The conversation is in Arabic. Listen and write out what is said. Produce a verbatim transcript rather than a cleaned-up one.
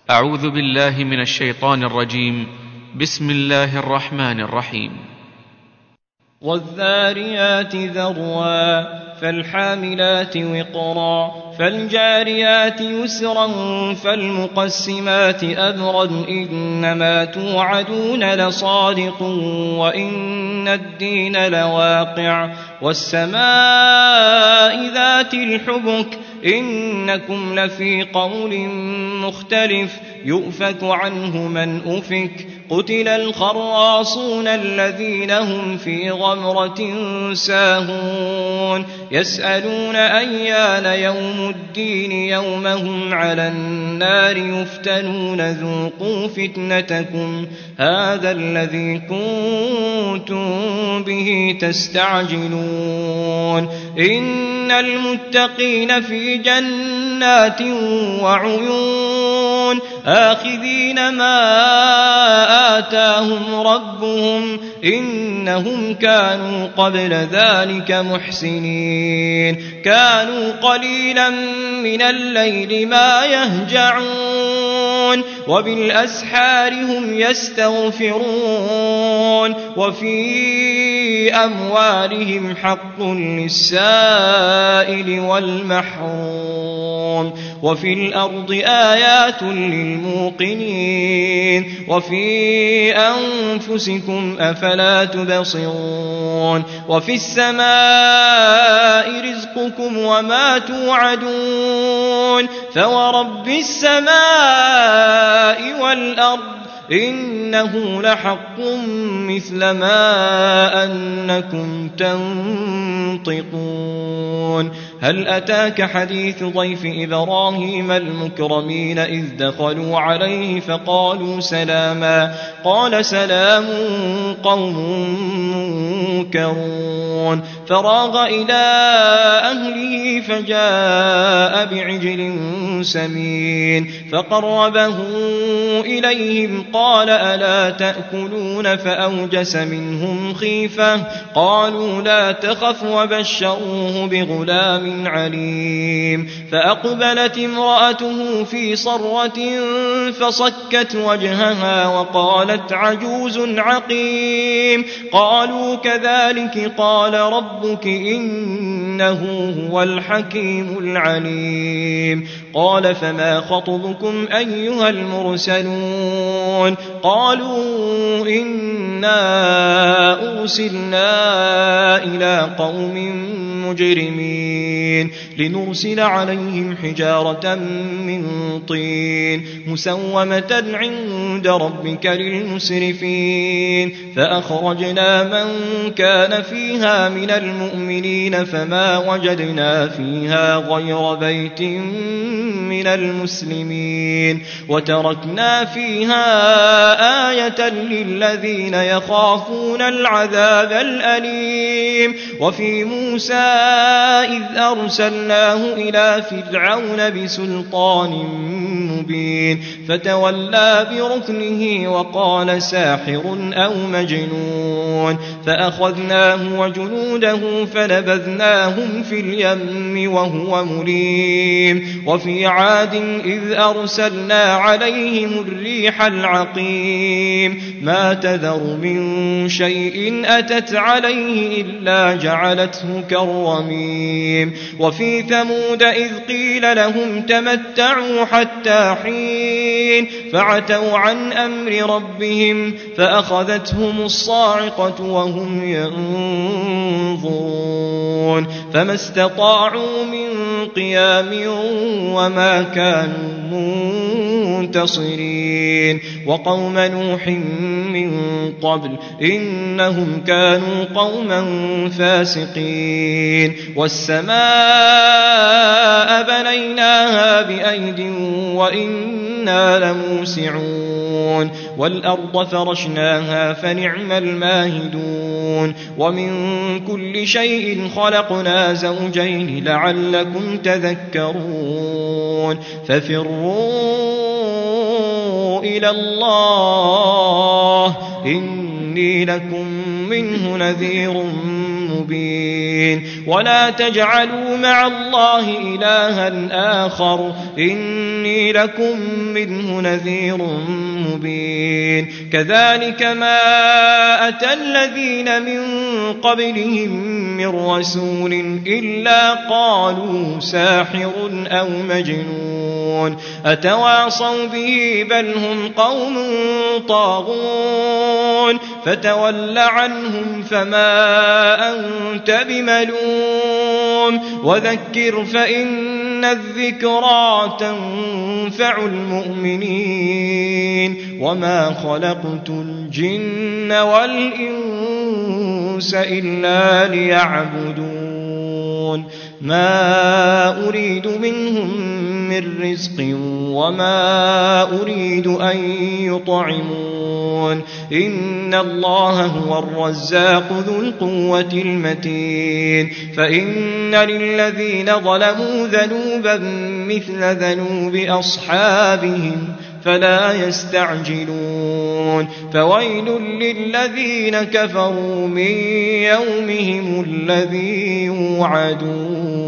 أعوذ بالله من الشيطان الرجيم. بسم الله الرحمن الرحيم. والذاريات ذروا فالحاملات وقرا فالجاريات يسرا فالمقسمات أمرا إنما توعدون لصادق وإن الدين لواقع والسماء ذات الحبك إنكم لفي قول مختلف يؤفك عنه من أفك قتل الخراصون الذين هم في غمرة ساهون يسألون أيان يوم الدين يوم هم على النار يفتنون ذوقوا فتنتكم هذا الذي كنتم به تستعجلون إن المتقين في جنات وعيون آخذين ما آتاهم ربهم إنهم كانوا قبل ذلك محسنين كانوا قليلا من الليل ما يهجعون وبالأسحار هم يستغفرون وفي أموالهم حق للسائل والمحروم وفي الأرض آيات للموقنين وفي أنفسكم أفلا تبصرون وفي السماء رزقكم وما توعدون فورب السماء والأرض إنه لحق مثل ما أنكم تنطقون هل أتاك حديث ضيف إبراهيم المكرمين إذ دخلوا عليه فقالوا سلاما قال سلام قوم منكرون فراغ إلى أهله فجاء بعجل سمين فقربه إليهم قال ألا تأكلون فأوجس منهم خيفة قالوا لا تخف وبشروه بغلام عليم فأقبلت امرأته في صرة فصكت وجهها وقالت عجوز عقيم قالوا كذلك قال ربك إنه هو الحكيم العليم قال فما خطبكم أيها المرسلون قالوا إنا أرسلنا إلى قوم مجرمين لنرسل عليهم حجارة من طين مسومة عند ربك للمسرفين فأخرجنا من كان فيها من المؤمنين فما وجدنا فيها غير بيت من المسلمين وتركنا فيها آية للذين يخافون العذاب الأليم وفي موسى إذ أرسلناه إلى فرعون بسلطان مبين فتولى بركنه وقال ساحر أو مجنون فأخذناه وجنوده فنبذناهم في اليم وهو مليم وفي عاد إذ أرسلنا عليهم الريح العقيم ما تذر من شيء أتت عليه إلا جعلته كالرميم وفي ثمود إذ قيل لهم تمتعوا حتى حين فعتوا عن أمر ربهم فأخذتهم الصاعقة وهم ينظرون فما استطاعوا من قيام وما كانوا منتصرين وقوم نوح من قبل إنهم كانوا قوما فاسقين والسماء بنيناها بأيد وإنا لموسعون والأرض فرشناها فنعم الماهدون ومن كل شيء خلقنا زوجين لعلكم تذكرون ففروا إلى الله إني لكم منه نذير مبين ولا تجعلوا مع الله إلها آخر إني لكم منه نذير مبين كذلك ما أتى الذين من قبلهم من رسول إلا قالوا ساحر أو مجنون أتواصوا به بل هم قوم طاغون فتول عنهم فما أنت بملوم وذكر فإن الذكرى تنفع المؤمنين وما خلقت الجن والإنس إلا ليعبدون ما أريد منهم من رزق وما أريد أن يطعمون إن الله هو الرزاق ذو القوة المتين فإن للذين ظلموا ذنوبا مثل ذنوب أصحابهم فلا يستعجلون فويل للذين كفروا من يومهم الذي يوعدون